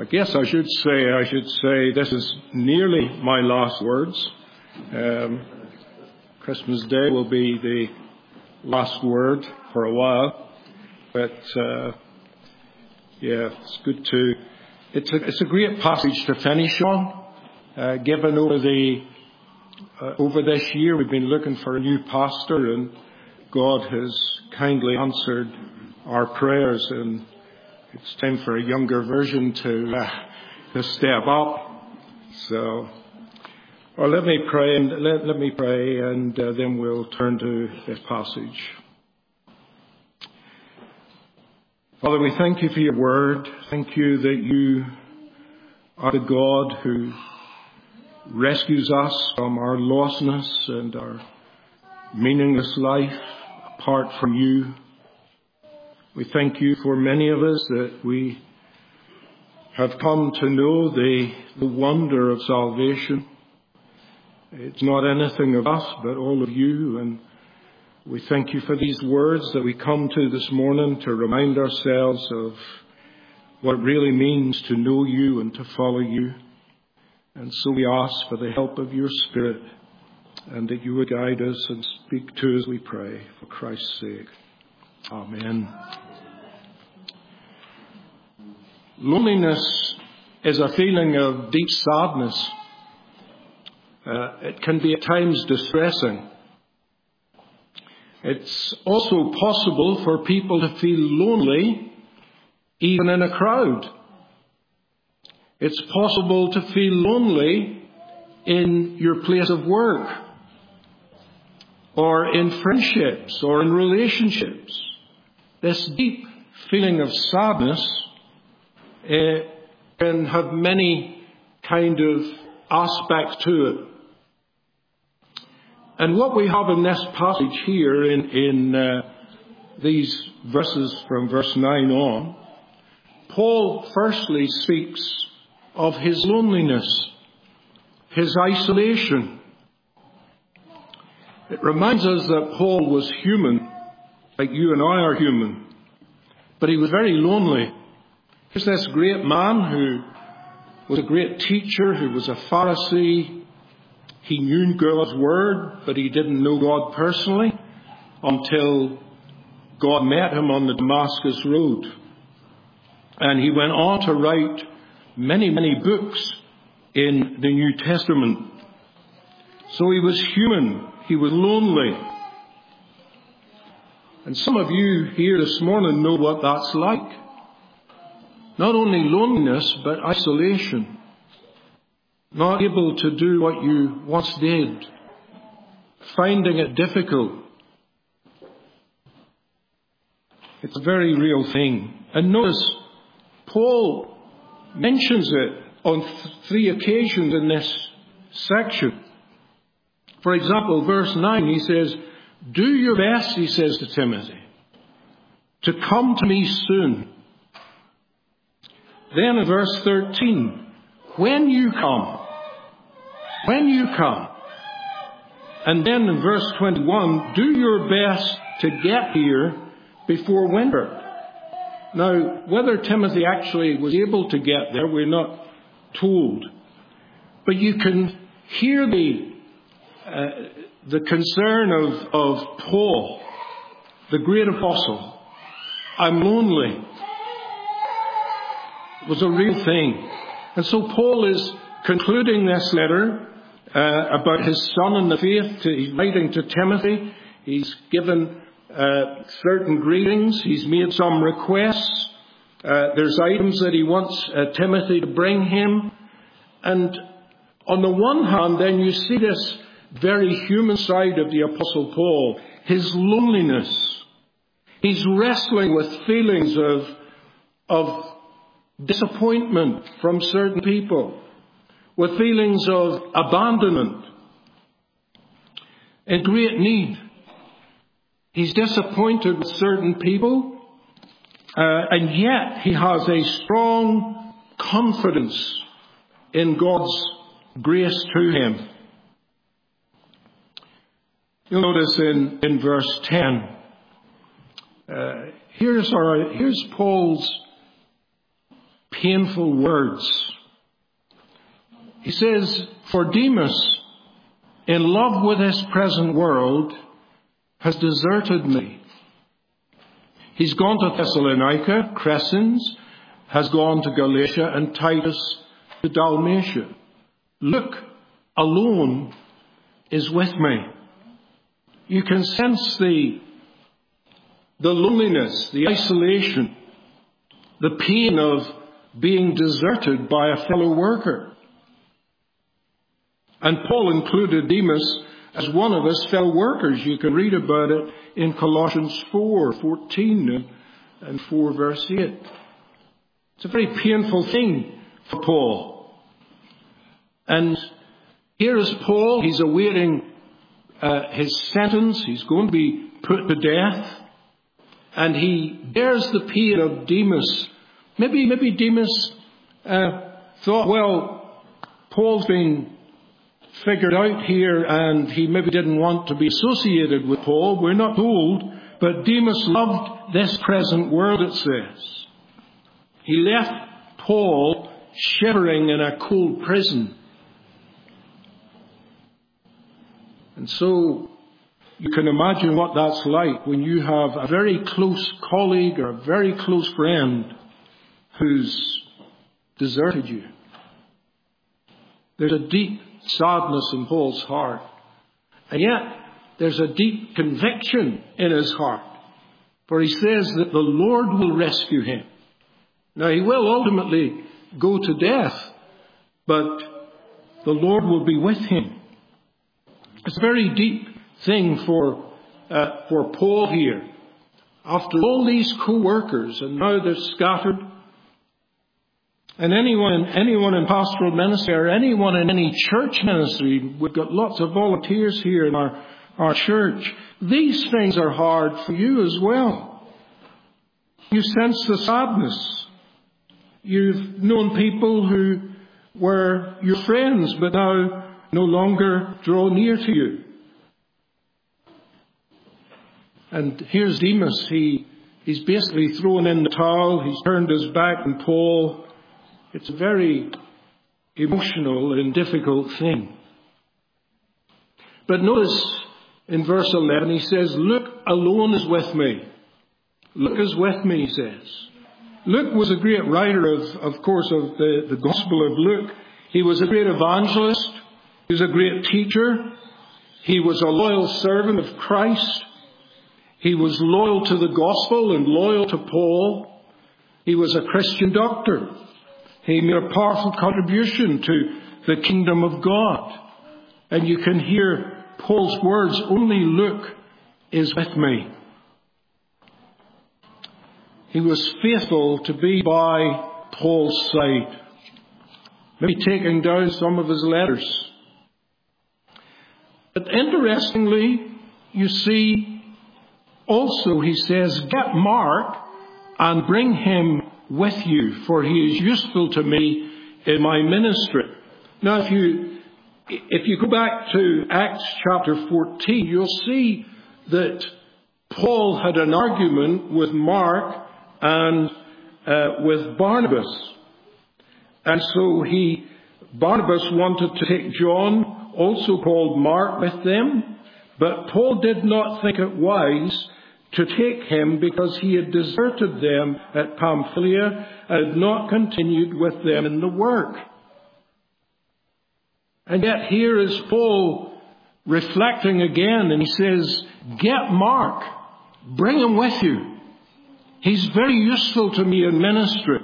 I guess I should say this is nearly my last words. Christmas Day will be the last word for a while, but it's good to. It's a great passage to finish on. Given over this year, we've been looking for a new pastor, and God has kindly answered our prayers, and it's time for a younger version to step up. So, let me pray, and then we'll turn to this passage. Father, we thank you for your word. Thank you that you are the God who rescues us from our lostness and our meaningless life apart from you. We thank you for many of us that we have come to know the wonder of salvation. It's not anything of us, but all of you. And we thank you for these words that we come to this morning to remind ourselves of what it really means to know you and to follow you. And so we ask for the help of your Spirit, and that you would guide us and speak to us, we pray, for Christ's sake. Amen. Loneliness is a feeling of deep sadness. It can be at times distressing. It's also possible for people to feel lonely even in a crowd. It's possible to feel lonely in your place of work, or in friendships, or in relationships. This deep feeling of sadness can have many kind of aspects to it. And what we have in this passage here in these verses from verse 9 on, Paul firstly speaks of his loneliness, his isolation. It reminds us that Paul was human, like you and I are human, but he was very lonely. Here's this great man who was a great teacher, who was a Pharisee. He knew God's word, but he didn't know God personally until God met him on the Damascus road. And he went on to write many, many books in the New Testament. So he was human. He was lonely. And some of you here this morning know what that's like. Not only loneliness, but isolation. Not able to do what you once did. Finding it difficult. It's a very real thing. And notice, Paul mentions it on 3 occasions in this section. For example, verse 9, he says, "Do your best," he says to Timothy, "to come to me soon." Then in verse 13, when you come. And then in verse 21, do your best to get here before winter. Now, whether Timothy actually was able to get there, we're not told. But you can hear the concern of Paul, the great apostle. I'm lonely. It was a real thing. And so Paul is concluding this letter about his son in the faith. He's writing to Timothy. He's given certain greetings. He's made some requests. There's items that he wants Timothy to bring him. And on the one hand, then you see this very human side of the Apostle Paul, his loneliness. He's wrestling with feelings of disappointment from certain people, with feelings of abandonment, and great need. He's disappointed with certain people, and yet he has a strong confidence in God's grace to him. You'll notice in verse 10, here's Paul's painful words. He says, "For Demas, in love with this present world, has deserted me." He's gone to Thessalonica, Crescens has gone to Galatia, and Titus to Dalmatia. Luke alone is with me. You can sense the loneliness, the isolation, the pain of being deserted by a fellow worker. And Paul included Demas as one of his fellow workers. You can read about it in Colossians 4:14 and 4 verse 8. It's a very painful thing for Paul. And here is Paul. He's awaiting his sentence. He's going to be put to death. And he bears the pain of Demas. Maybe Demas thought, well, Paul's been figured out here, and he maybe didn't want to be associated with Paul. We're not told, but Demas loved this present world, it says. He left Paul shivering in a cold prison. And so you can imagine what that's like when you have a very close colleague or a very close friend who's deserted you. There's a deep sadness in Paul's heart. And yet, there's a deep conviction in his heart. For he says that the Lord will rescue him. Now, he will ultimately go to death, but the Lord will be with him. It's a very deep thing for Paul here. After all these co-workers, and now they're scattered. And anyone in pastoral ministry or anyone in any church ministry, we've got lots of volunteers here in our church. These things are hard for you as well. You sense the sadness. You've known people who were your friends, but now no longer draw near to you. And here's Demas. He's basically thrown in the towel. He's turned his back on Paul. It's a very emotional and difficult thing. But notice in verse 11, he says, Luke alone is with me. Luke is with me, he says. Luke was a great writer of course, of the Gospel of Luke. He was a great evangelist. He was a great teacher. He was a loyal servant of Christ. He was loyal to the Gospel and loyal to Paul. He was a Christian doctor. He made a powerful contribution to the kingdom of God. And you can hear Paul's words, only Luke is with me. He was faithful to be by Paul's side. Maybe taking down some of his letters. But interestingly, you see, also he says, get Mark and bring him with you, for he is useful to me in my ministry. Now, if you go back to Acts chapter 14, you'll see that Paul had an argument with Mark and with Barnabas. And so Barnabas wanted to take John, also called Mark, with them, but Paul did not think it wise to take him because he had deserted them at Pamphylia and had not continued with them in the work. And yet here is Paul reflecting again, and he says, get Mark, bring him with you. He's very useful to me in ministry.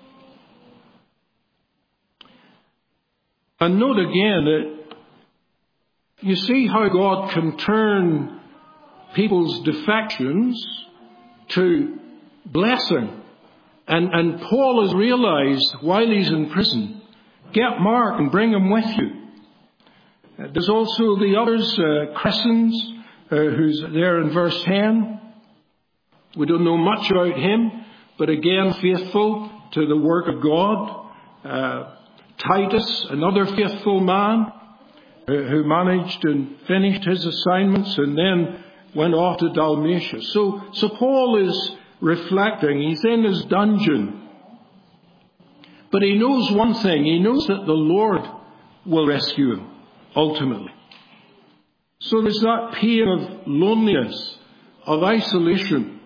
And note again that you see how God can turn people's defections to blessing. And Paul has realized while he's in prison, get Mark and bring him with you. There's also the others, Crescens, who's there in verse 10. We don't know much about him, but again, faithful to the work of God. Titus, another faithful man, who managed and finished his assignments and then went off to Dalmatia. So Paul is reflecting. He's in his dungeon. But he knows one thing. He knows that the Lord will rescue him, ultimately. So there's that pain of loneliness, of isolation.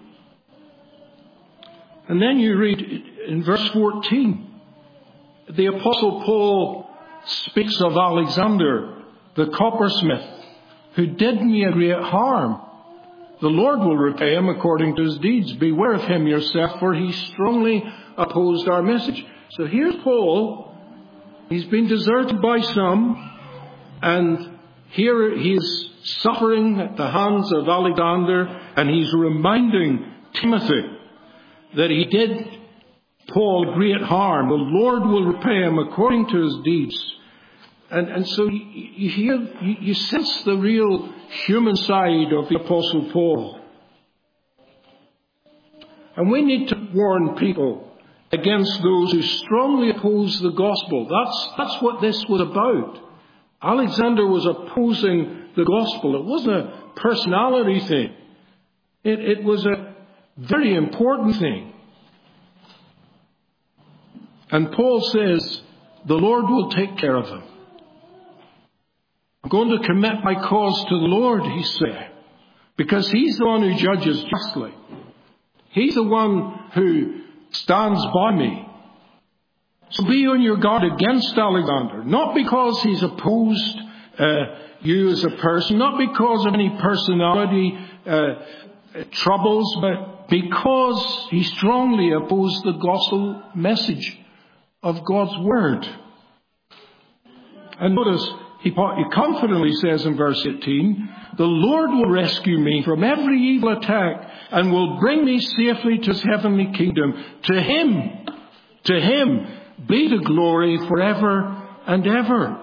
And then you read in verse 14, the Apostle Paul speaks of Alexander, the coppersmith, who did me a great harm. The Lord will repay him according to his deeds. Beware of him yourself, for he strongly opposed our message. So here's Paul. He's been deserted by some, and here he's suffering at the hands of Alexander, and he's reminding Timothy that he did Paul great harm. The Lord will repay him according to his deeds. And so you hear, you sense the real human side of the Apostle Paul. And we need to warn people against those who strongly oppose the gospel. That's what this was about. Alexander was opposing the gospel. It wasn't a personality thing. It was a very important thing. And Paul says, the Lord will take care of him. I'm going to commit my cause to the Lord, he said, because he's the one who judges justly. He's the one who stands by me. So be on your guard against Alexander, not because he's opposed you as a person, not because of any personality troubles, but because he strongly opposed the gospel message of God's word. And notice, he confidently says in verse 18, the Lord will rescue me from every evil attack and will bring me safely to his heavenly kingdom. To him be the glory forever and ever.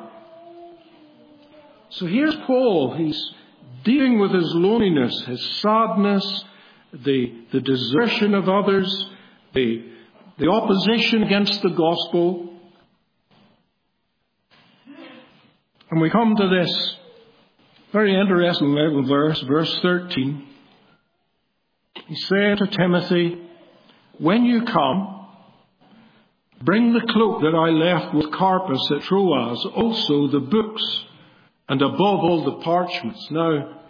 So here's Paul. He's dealing with his loneliness, his sadness, the desertion of others, the opposition against the gospel. And we come to this very interesting little verse, verse 13. He said to Timothy, when you come, bring the cloak that I left with Carpus at Troas, also the books, and above all the parchments. Now,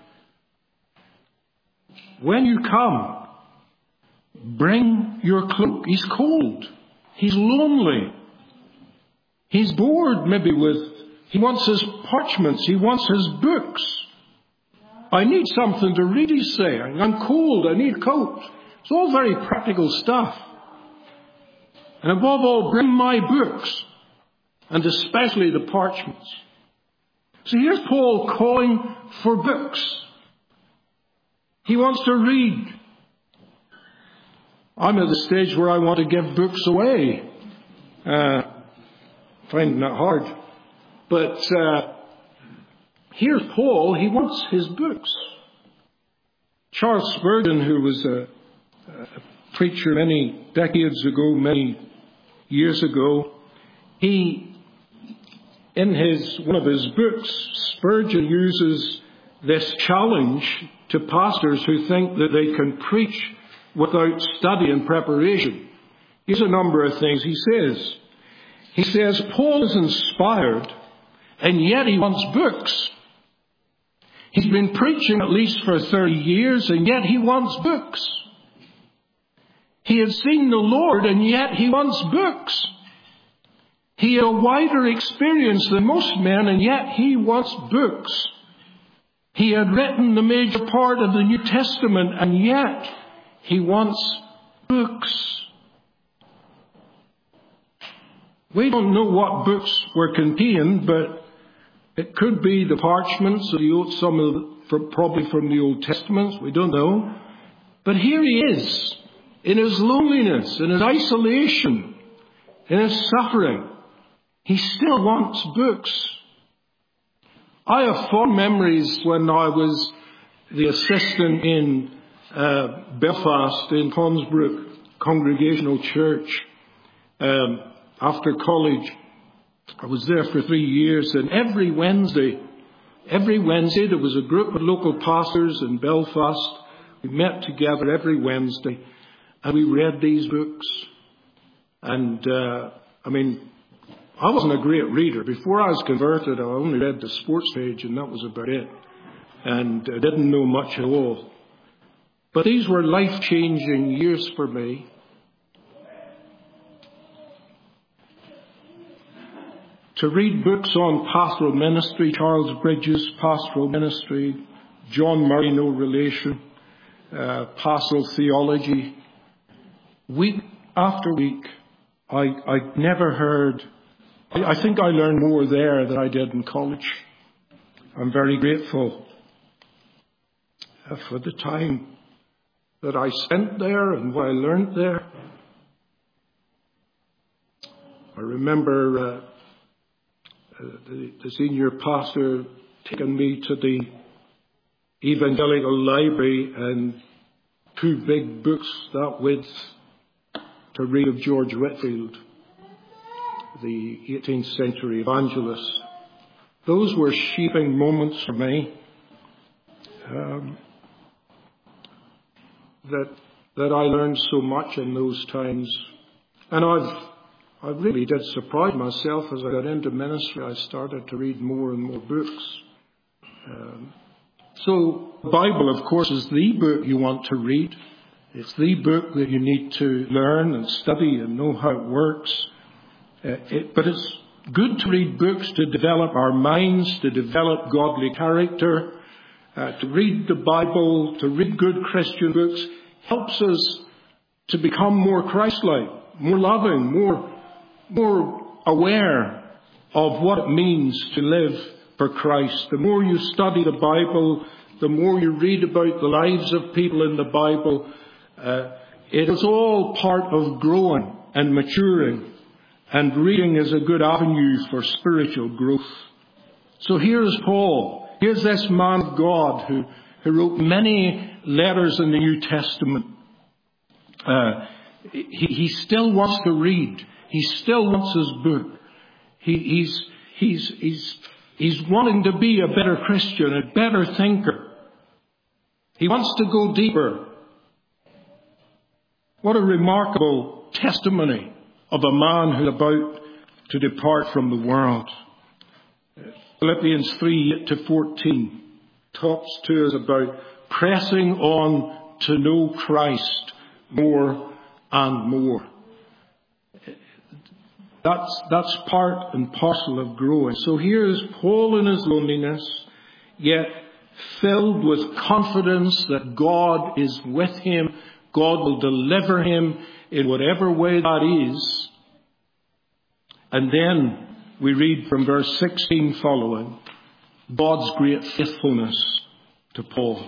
when you come, bring your cloak. He's cold. He's lonely. He's bored maybe he wants his parchments. He wants his books. I need something to read, he's saying. I'm cold. I need a coat. It's all very practical stuff. And above all, bring my books, and especially the parchments. So here's Paul calling for books. He wants to read. I'm at the stage where I want to give books away. Finding that hard. But here's Paul. He wants his books. Charles Spurgeon, who was a preacher many decades ago, many years ago, in one of his books, Spurgeon uses this challenge to pastors who think that they can preach without study and preparation. Here's a number of things he says, Paul is inspired, and yet he wants books. He's been preaching at least for 30 years, and yet he wants books. He had seen the Lord, and yet he wants books. He had a wider experience than most men, and yet he wants books. He had written the major part of the New Testament, and yet he wants books. We don't know what books were contained, but it could be the parchments of probably from the Old Testament. We don't know. But here he is, in his loneliness, in his isolation, in his suffering. He still wants books. I have fond memories when I was the assistant in Belfast in Consbrook Congregational Church. After college, I was there for 3 years, and every Wednesday there was a group of local pastors in Belfast. We met together every Wednesday, and we read these books. And I mean, I wasn't a great reader. Before I was converted, I only read the sports page, and that was about it. And I didn't know much at all. But these were life-changing years for me. To read books on pastoral ministry, Charles Bridges' pastoral ministry, John Murray, no relation, pastoral theology. Week after week, I never heard, I think I learned more there than I did in college. I'm very grateful for the time that I spent there and what I learned there. I remember the senior pastor taking me to the evangelical library and 2 big books that width to read of George Whitefield, the 18th century evangelist. Those were shaping moments for me. That I learned so much in those times. And I really did surprise myself as I got into ministry. I started to read more and more books. So the Bible, of course, is the book you want to read. It's the book that you need to learn and study and know how it works. But it's good to read books to develop our minds, to develop godly character. To read the Bible, to read good Christian books, helps us to become more Christ-like, more loving, more aware of what it means to live for Christ. The more you study the Bible, the more you read about the lives of people in the Bible, it is all part of growing and maturing. And reading is a good avenue for spiritual growth. So here's Paul. Here's this man of God who wrote many letters in the New Testament. He still wants to read. He still wants his book. He's wanting to be a better Christian, a better thinker. He wants to go deeper. What a remarkable testimony of a man who's about to depart from the world. Philippians 3:8-14 talks to us about pressing on to know Christ more and more. That's part and parcel of growing. So here is Paul in his loneliness, yet filled with confidence that God is with him. God will deliver him in whatever way that is. And then we read from verse 16 following, God's great faithfulness to Paul.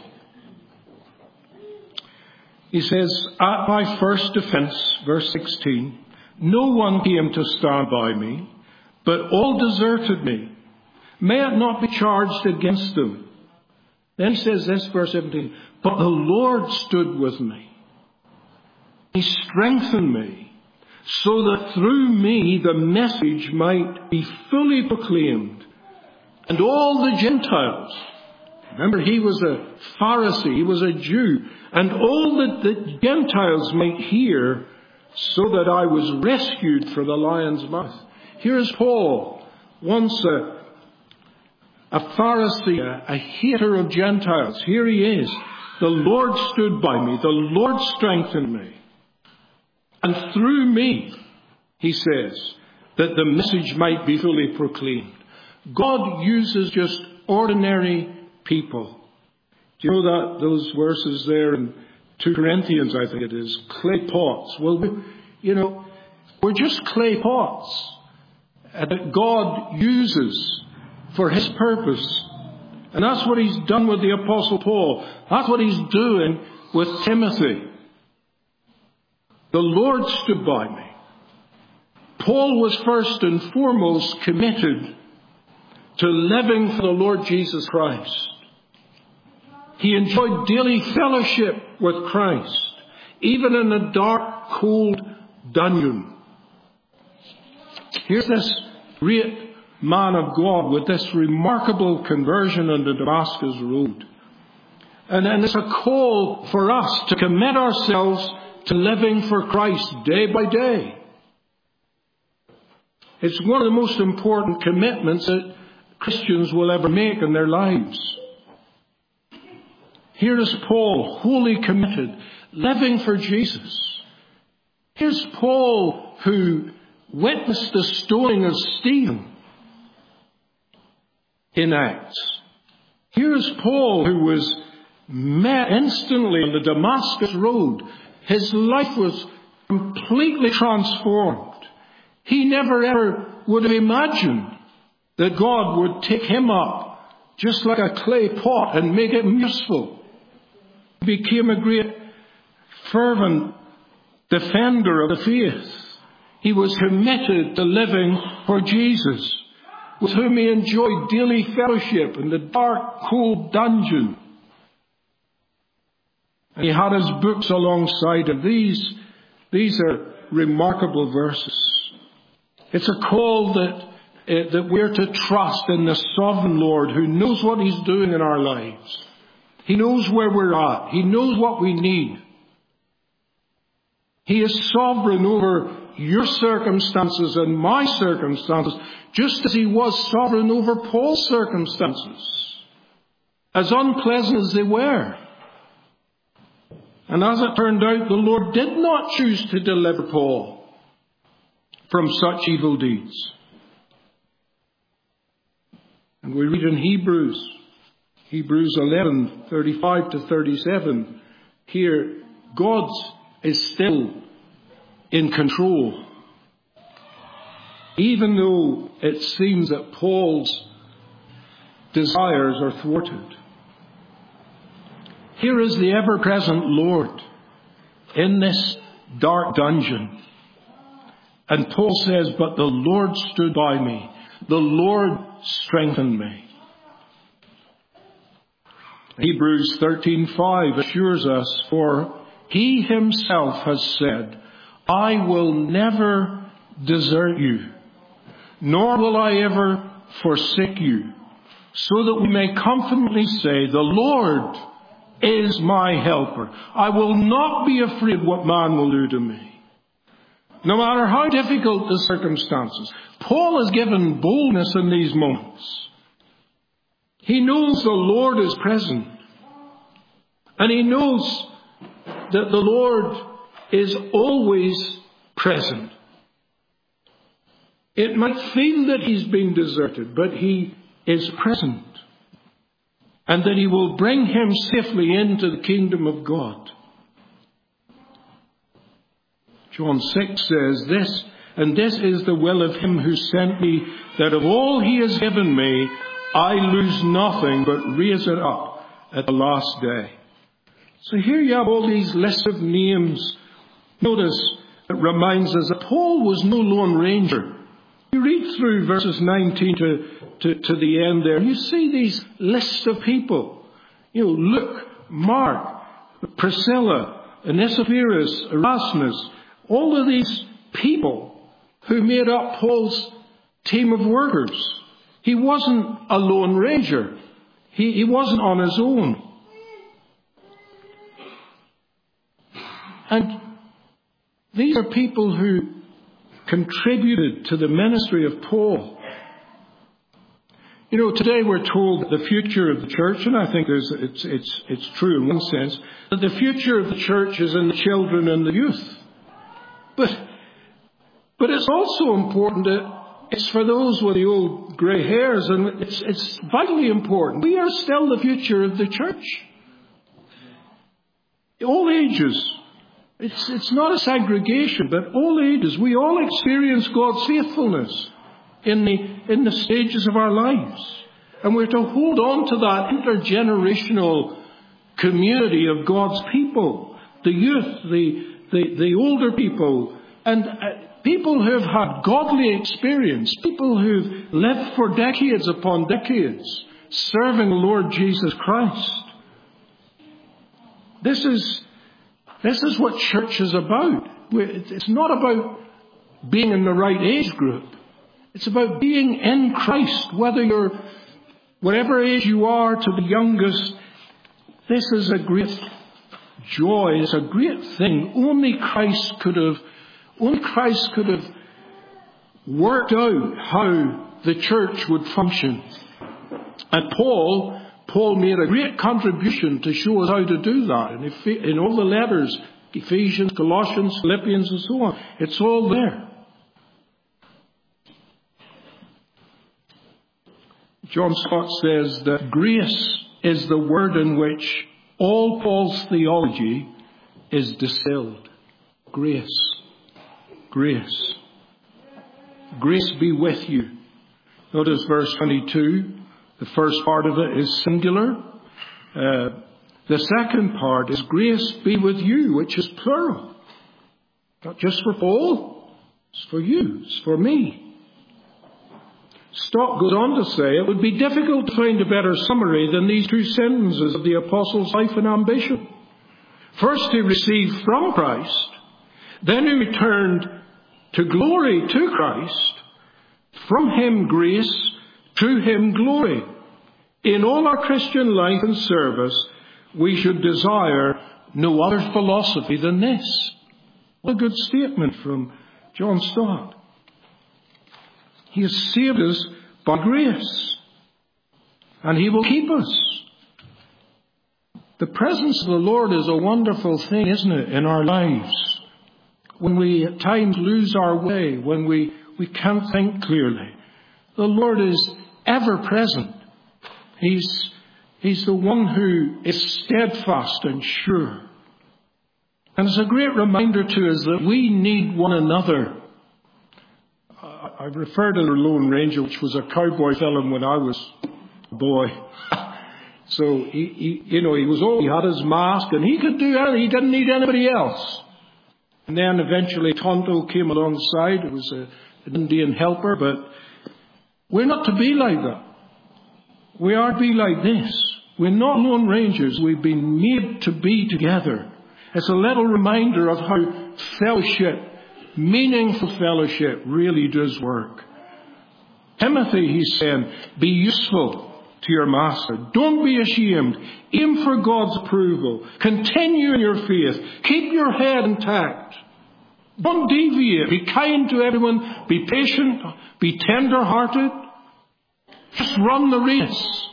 He says, at my first defense, verse 16, no one came to stand by me, but all deserted me. May it not be charged against them. Then he says this, verse 17, but the Lord stood with me. He strengthened me, so that through me the message might be fully proclaimed. And all the Gentiles, remember he was a Pharisee, he was a Jew, and all that the Gentiles might hear, so that I was rescued from the lion's mouth. Here's Paul, once a Pharisee, a hater of Gentiles. Here he is. The Lord stood by me. The Lord strengthened me. And through me, he says, that the message might be fully proclaimed. God uses just ordinary people. Do you know that those verses there in 2 Corinthians, I think it is, clay pots? Well, we're just clay pots that God uses for his purpose. And that's what he's done with the Apostle Paul. That's what he's doing with Timothy. The Lord stood by me. Paul was first and foremost committed to living for the Lord Jesus Christ. He enjoyed daily fellowship with Christ, even in a dark, cold dungeon. Here's this great man of God with this remarkable conversion on the Damascus road. And it's a call for us to commit ourselves to living for Christ day by day. It's one of the most important commitments that Christians will ever make in their lives. Here is Paul, wholly committed, living for Jesus. Here's Paul, who witnessed the stoning of Stephen in Acts. Here's Paul, who was met instantly on the Damascus road. His life was completely transformed. He never ever would have imagined that God would take him up just like a clay pot and make it useful. He became a great fervent defender of the faith. He was committed to living for Jesus, with whom he enjoyed daily fellowship in the dark, cold dungeon. And he had his books alongside him. These are remarkable verses. It's a call that we're to trust in the sovereign Lord, who knows what he's doing in our lives. He knows where we're at. He knows what we need. He is sovereign over your circumstances and my circumstances, just as he was sovereign over Paul's circumstances, as unpleasant as they were. And as it turned out, the Lord did not choose to deliver Paul from such evil deeds. And we read in Hebrews 11:35 to 37, here, God is still in control. Even though it seems that Paul's desires are thwarted. Here is the ever-present Lord in this dark dungeon. And Paul says, "But the Lord stood by me. The Lord strengthened me." Hebrews 13:5 assures us, "For he himself has said, I will never desert you, nor will I ever forsake you, so that we may confidently say, the Lord is my helper. I will not be afraid what man will do to me." No matter how difficult the circumstances, Paul is given boldness in these moments. He knows the Lord is present. And he knows that the Lord is always present. It might feel that he's been deserted, but he is present. And that he will bring him safely into the kingdom of God. John 6 says this, "And this is the will of him who sent me, that of all he has given me, I lose nothing, but raise it up at the last day." So here you have all these lists of names. Notice it reminds us that Paul was no lone ranger. You read through verses 19 to the end there, and you see these lists of people. Luke, Mark, Priscilla, Onesiphorus, Erasmus, all of these people who made up Paul's team of workers. He wasn't a lone ranger. He wasn't on his own. And these are people who contributed to the ministry of Paul. Today we're told that the future of the church, and I think it's true in one sense, that the future of the church is in the children and the youth. But it's also important that it's for those with the old grey hairs, and it's vitally important. We are still the future of the church. All ages. It's not a segregation, but all ages. We all experience God's faithfulness in the stages of our lives. And we're to hold on to that intergenerational community of God's people. The youth, the older people, and people who have had godly experience. People who've lived for decades upon decades serving the Lord Jesus Christ. This is what church is about. It's not about being in the right age group. It's about being in Christ, whether you're whatever age you are to the youngest. This is a great joy. It's a great thing. Only Christ could have worked out how the church would function. And Paul made a great contribution to show us how to do that. And in all the letters, Ephesians, Colossians, Philippians, and so on, it's all there. John Stott says that grace is the word in which all Paul's theology is distilled. Grace. Grace. Grace be with you. Notice verse 22. The first part of it is singular. The second part is grace be with you, which is plural. Not just for Paul. It's for you. It's for me. Stott goes on to say, it would be difficult to find a better summary than these two sentences of the Apostle's life and ambition. First he received from Christ, then he returned to glory to Christ, from him grace, to him glory. In all our Christian life and service, we should desire no other philosophy than this. What a good statement from John Stott. He has saved us by grace, and he will keep us. The presence of the Lord is a wonderful thing, isn't it, in our lives? When we at times lose our way, when we can't think clearly, the Lord is ever present. He's the one who is steadfast and sure. And it's a great reminder to us that we need one another. I refer to The Lone Ranger, which was a cowboy film when I was a boy. So, he had his mask and he could do anything. He didn't need anybody else. And then eventually Tonto came alongside. It was an Indian helper, but we're not to be like that. We are to be like this. We're not lone rangers. We've been made to be together. It's a little reminder of how fellowship, meaningful fellowship, really does work. Timothy, he's saying, be useful to your master. Don't be ashamed. Aim for God's approval. Continue in your faith. Keep your head intact. Don't deviate. Be kind to everyone. Be patient. Be tender-hearted. Just run the race.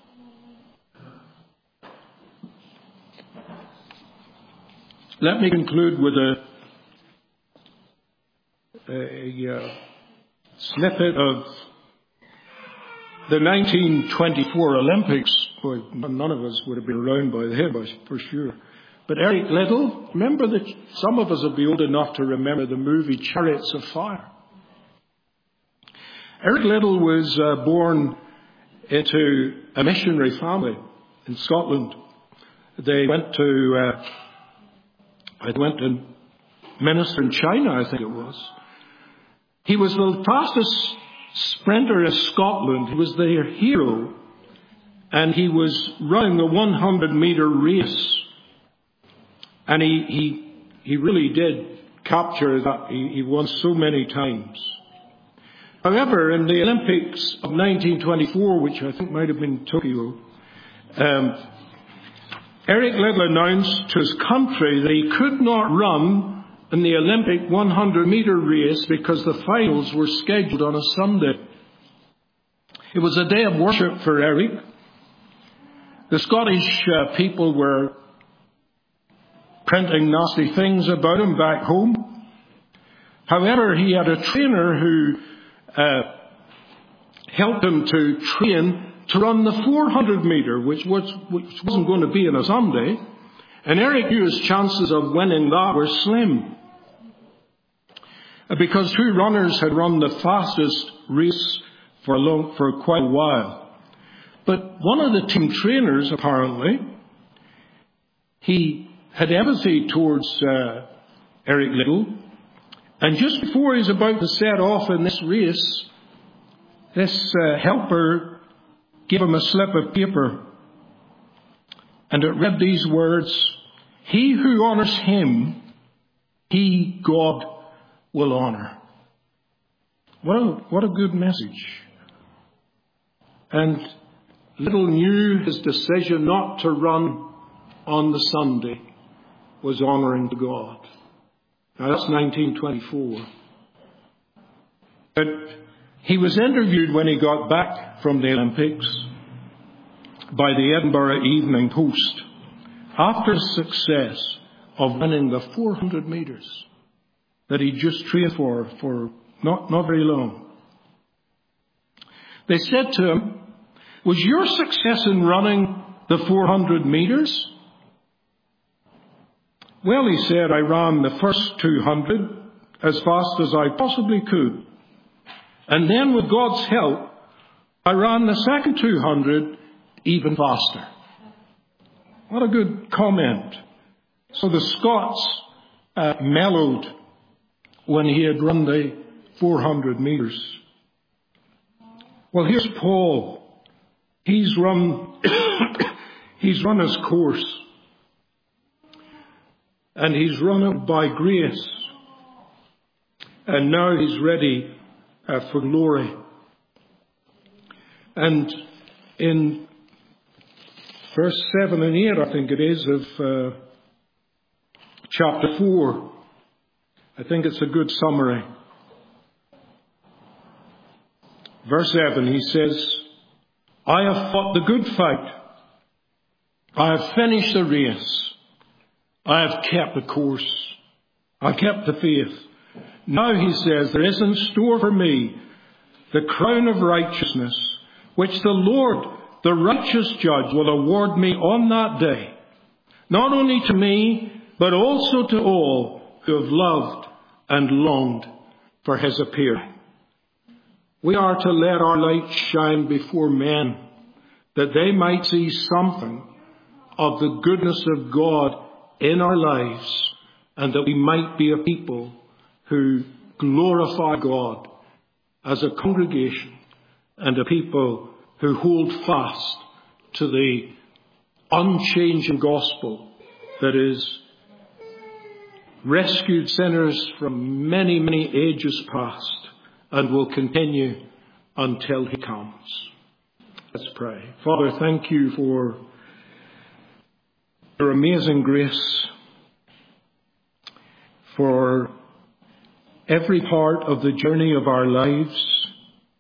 Let me conclude with a snippet of the 1924 Olympics. Boy, none of us would have been around by then, for sure. But Eric Liddell, remember that some of us will be old enough to remember the movie Chariots of Fire. Eric Liddell was born into a missionary family in Scotland. They went to minister in China, I think it was. He was the fastest sprinter in Scotland. He was their hero. And he was running the 100-meter race. And he really did capture that. He won so many times. However, in the Olympics of 1924, which I think might have been Tokyo, Eric Liddell announced to his country that he could not run in the Olympic 100-meter race because the finals were scheduled on a Sunday. It was a day of worship for Eric. The Scottish people were printing nasty things about him back home. However, he had a trainer who helped him to train to run the 400-meter, which wasn't going to be on a Sunday. And Eric knew his chances of winning that were slim, because two runners had run the fastest race for quite a while. But one of the team trainers, apparently, he had empathy towards Eric Liddell. And just before he's about to set off in this race, this helper gave him a slip of paper. And it read these words, "He who honours him, he, God, will honour." What a good message. And Liddell knew his decision not to run on the Sunday was honouring to God. Now that's 1924. But he was interviewed when he got back from the Olympics by the Edinburgh Evening Post after the success of winning the 400 metres that he just trained for not very long. They said to him, "Was your success in running the 400 metres?" "Well," he said, "I ran the first 200 as fast as I possibly could. And then with God's help, I ran the second 200 even faster." What a good comment. So the Scots mellowed when he had run the 400 metres. Well, here's Paul. He's run his course. And he's run it by grace. And now he's ready for glory. And in verse 7 and 8, I think it is, of chapter 4, I think it's a good summary. Verse 7, he says, "I have fought the good fight. I have finished the race. I have kept the course. I kept the faith. Now," he says, "there is in store for me the crown of righteousness, which the Lord, the righteous judge, will award me on that day. Not only to me, but also to all who have loved and longed for his appearing." We are to let our light shine before men, that they might see something of the goodness of God in our lives, and that we might be a people who glorify God as a congregation, and a people who hold fast to the unchanging gospel that is rescued sinners from many, many ages past and will continue until he comes. Let's pray. Father, thank you for your amazing grace, for every part of the journey of our lives,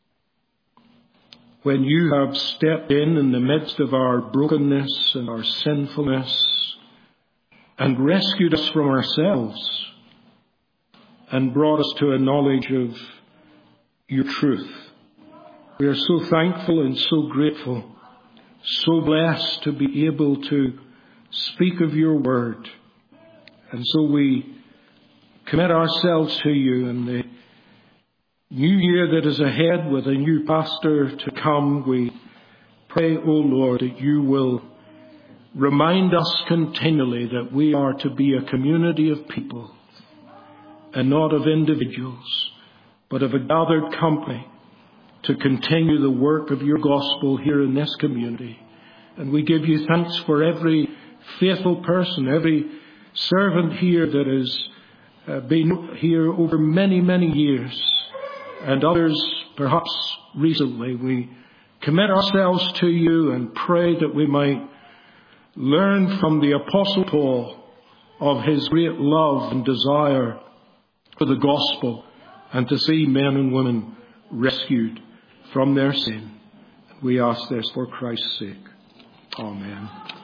when you have stepped in the midst of our brokenness and our sinfulness and rescued us from ourselves and brought us to a knowledge of your truth. We are so thankful and so grateful, so blessed to be able to speak of your word. And so we commit ourselves to you in the new year that is ahead with a new pastor to come. We pray, O Lord, that you will remind us continually that we are to be a community of people and not of individuals, but of a gathered company to continue the work of your gospel here in this community. And we give you thanks for every faithful person, every servant here that has been here over many, many years, and others perhaps recently. We commit ourselves to you and pray that we might learn from the Apostle Paul of his great love and desire for the gospel and to see men and women rescued from their sin. We ask this for Christ's sake. Amen.